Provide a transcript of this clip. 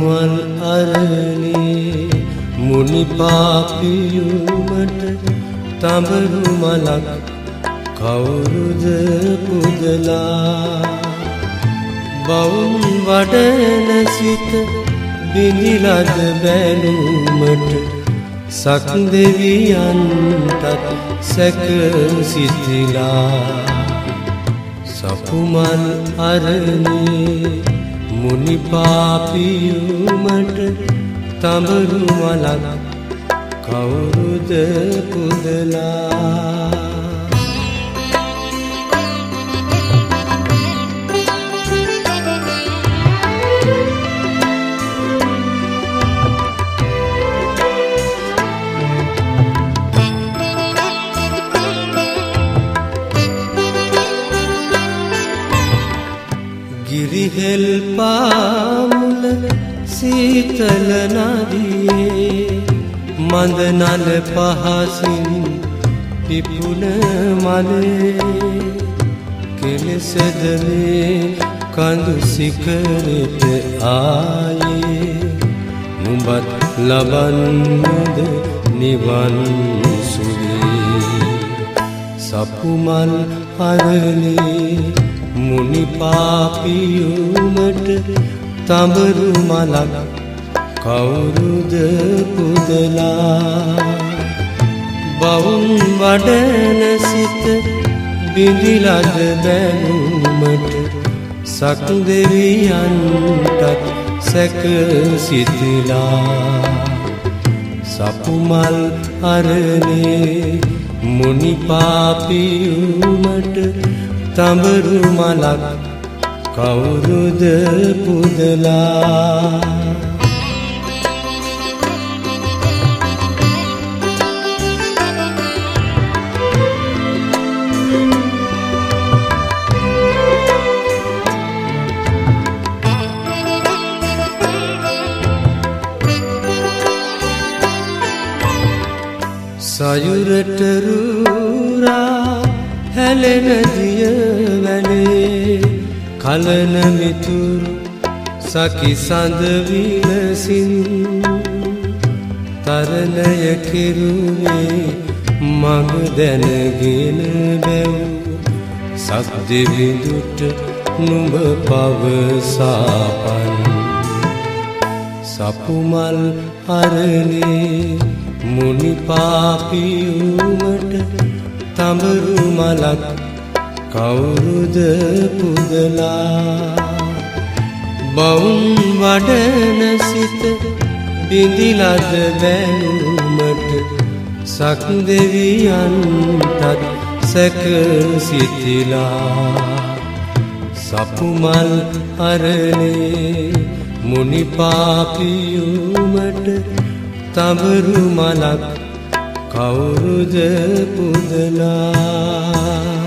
සපුමල් අරණේ මුනි පාපියුමට තඹරු මලක් කවුරුද පුදලා බවුන් වඩන සිත බිඳිලද බැලුමට සක් දෙවියන්ටත් සැක සිතිලා සපුමල් අරණේ මුනි පාපියුමට තඹරු මලක් කවුරුද පුදලා ගිරිහෙල් පාමුල සීතල නදියේ මඳ නල පහසින් පිපුන මලේ කෙලෙසද මේ කඳු සිකරට ආයේ නුඹත් ලබන්නද නිවන් සුවේ සපුමල් අරණේ මුනි පාපියුමට තඹරු මලක් කවුරුද පුදලා බවුන් වඩන සිත බිඳිලද බැලුමට සක් දෙවියන්ටත් සැක සිතිලා සපුමල් අරණේ මුනි පාපියුමට තඹරු මලක් කවුරුද පුදලා සයුරට රූරා හැලෙන දිය වැලේ කලන මිතුරු සකි සඳ විලසින් තරණය කෙරුවේ මඟ දැනගෙන බැව් සක්දෙවිඳුට නුඹ පවසාපන් සපුමල් අරණේ මුනි පාපියුමට තඹරු මලක් කවුරුද පුදලා බවුන් වඩන සිත බිඳිලද බැලුමට සක් දෙවියන්ටත් සැක සිතිලා සපුමල් අරණේ මුනි පාපියුමට තඹරු මලක් කවුරුද පුදලා